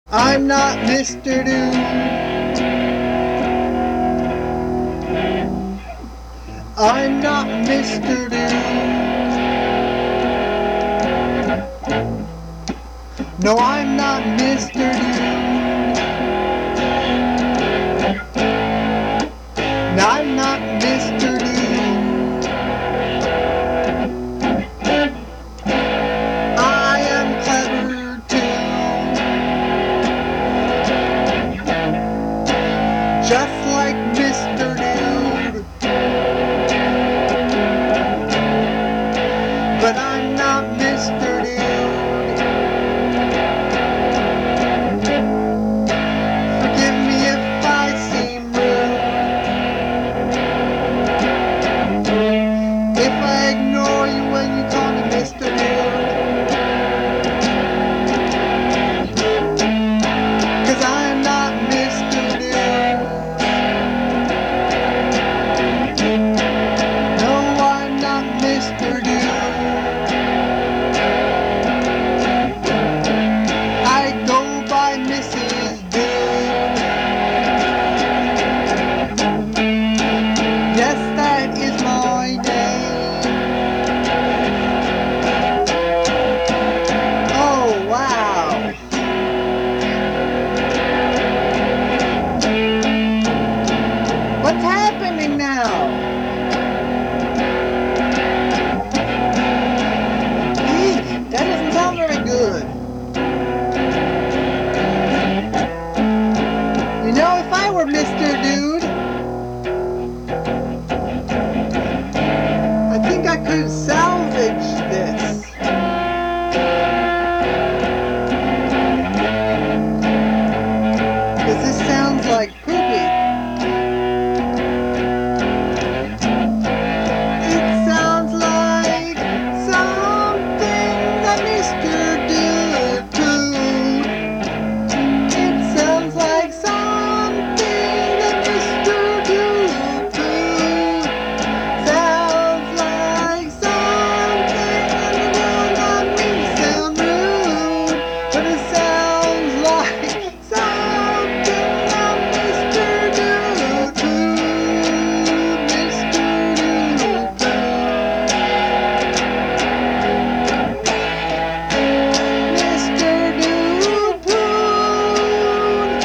I'm not Mr. Dude. I'm not Mr. Dude. No, I'm not Mr. Dude. No, I'm not Mr. Dude. I am clever too. Just like Mr. Dude. But I'm not Mr. Dude. Forgive me if I seem rude. If I ignore you when you call me Mr. Dude. 'Cause I'm not Mr. Dude. No, I'm not Mr. Dude. I go by Mrs. Dude. Yes, that is my name. Oh, wow. What's happening now? Eek, that doesn't sound very good. You know, if I were Mr. Dude, I think I could salvage this. Because this sounds like poopy. It sounds like something that Mr. Dude could. It sounds like something that Mr. Dude could. Sounds like something that will not mean to sound rude, but it sounds like something that Mr. Dude could. Mr. Dude could. Mr. Dude could.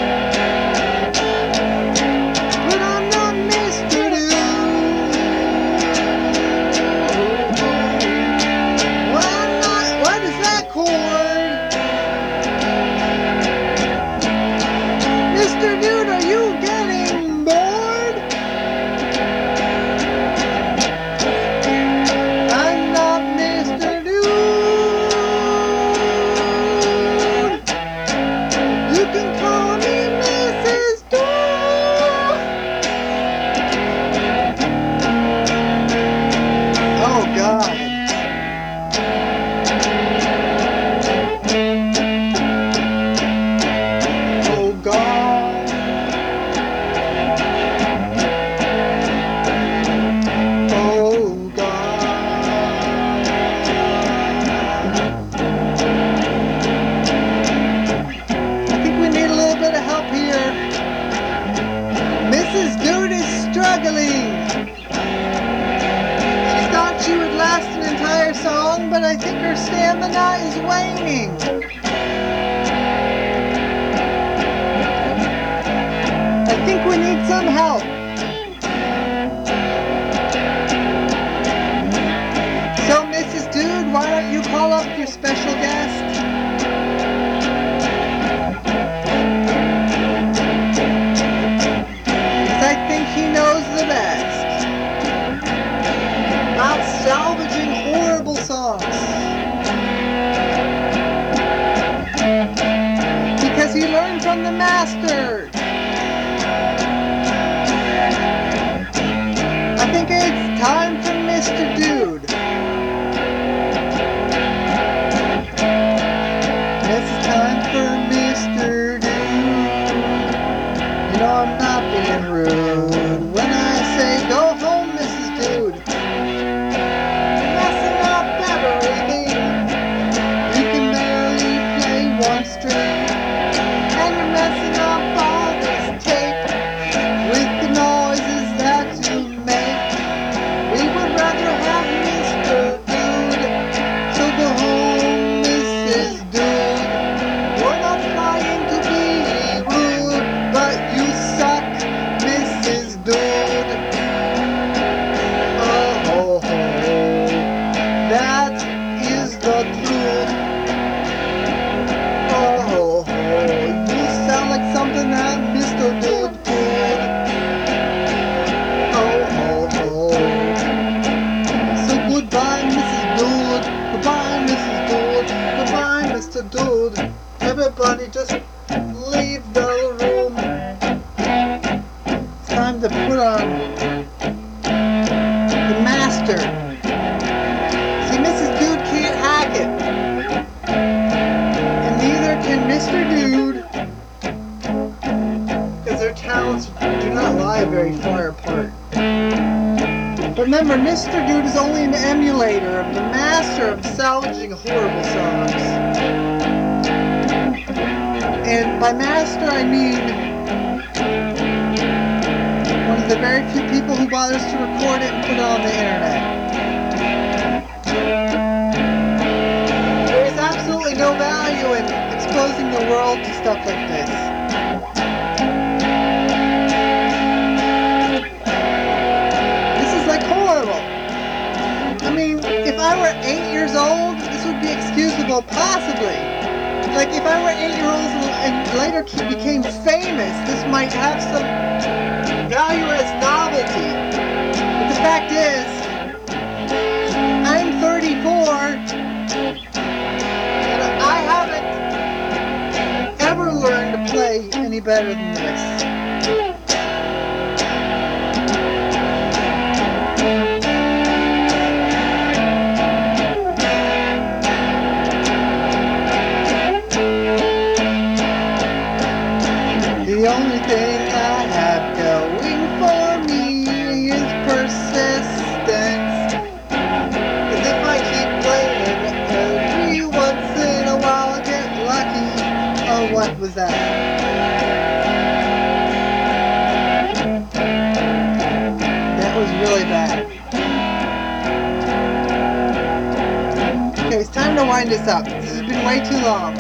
But I'm not Mr. Dude. Well, I'm not. What is that chord? Mr. Dude, are you getting bored? I'm not Mr. Dude. You can call me Mrs. Dude. Oh, God. Oh, God. Oh, God. I think we need a little bit of help here. Mrs. Dude is struggling. She thought she would last an entire song, but I think her stamina is waning. I think we need some help. So, Mrs. Dude, why don't you call up your special guest? 'Cause I think he knows the best about salvaging horrible songs. Because he learned from the master. I think it's time for Mr. Dude. It's time for Mr. Dude. You know I'm not being rude when I say go home, Mrs. Dude. You're messing up everything. You can barely play one string. Honey, just leave the room. It's time to put on the master. See, Mrs. Dude can't hack it. And neither can Mr. Dude. Because their talents do not lie very far apart. Remember, Mr. Dude is only an emulator of the master of salvaging horrible songs. And by master, I mean one of the very few people who bothers to record it and put it on the internet. There is absolutely no value in exposing the world to stuff like this. This is like horrible. I mean, if I were 8 years old, this would be excusable, possibly. Like, if I were 8 years old and later became famous, this might have some value as novelty. But the fact is, I'm 34, and I haven't ever learned to play any better than this. The only thing I have going for me is persistence. 'Cause if I keep playing every once in a while I get lucky. Oh, what was that? That was really bad. Okay, it's time to wind this up. This has been way too long.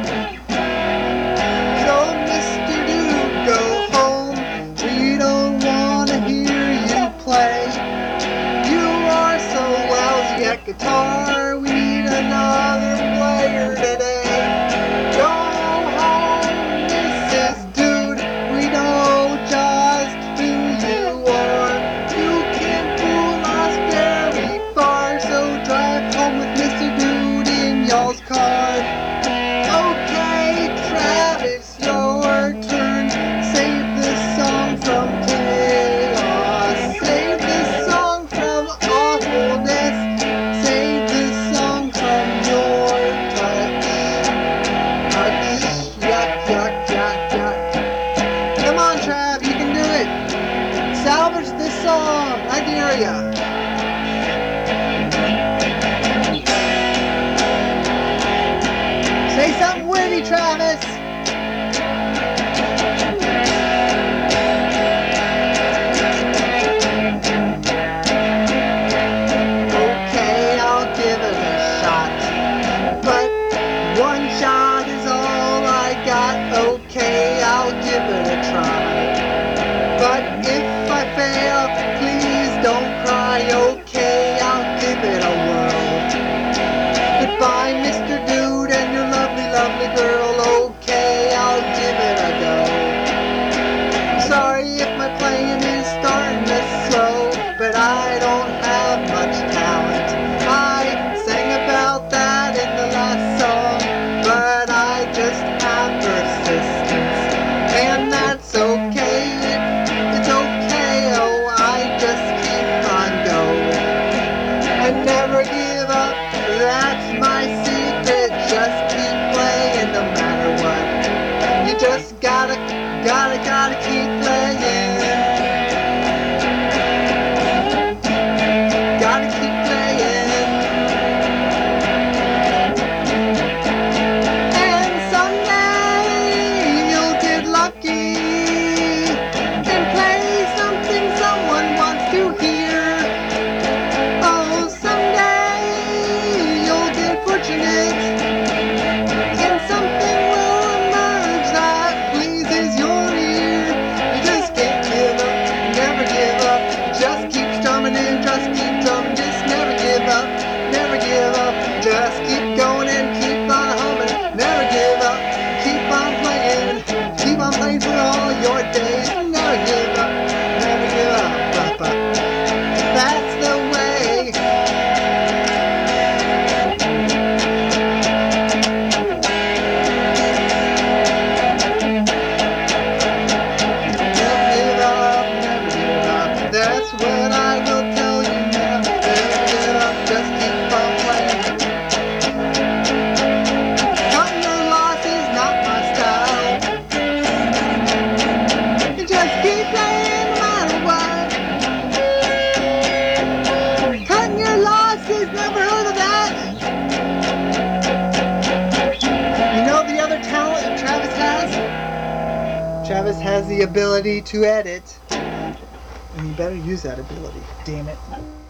Go home, we don't want to hear you play. You are so lousy at guitar, we need another player today. Go home, Mrs. Dude, we know just who you are. You can't fool us very far, so drive home with Mr. Dude in y'all's car. Okay, Travis, your turn. Save this song from chaos. Save this song from awfulness. Save this song from your touch. Touch. Yuck, yuck, yuck, yuck. Come on, Trav, you can do it. Salvage this song. I dare ya. Say something witty, Travis. One shot is all I got, okay, I'll give it a try. But if I fail, please don't cry, okay, I'll give it a whirl. Goodbye, Mr. Dude, and your lovely, lovely girl, okay, I'll give it a go. Sorry if my playing is starting to slow, but I don't have much talent. I sang about that in the last song, but I just have persistence, and that's okay, it's okay, oh, I just keep on going, and never give up, that's my secret, just keep playing no matter what, you just gotta keep playing. Gotta keep playing. And someday you'll get lucky and play something someone wants to hear. Oh, someday you'll get fortunate and something will emerge that pleases your ear. Travis has the ability to edit. And you better use that ability. Damn it.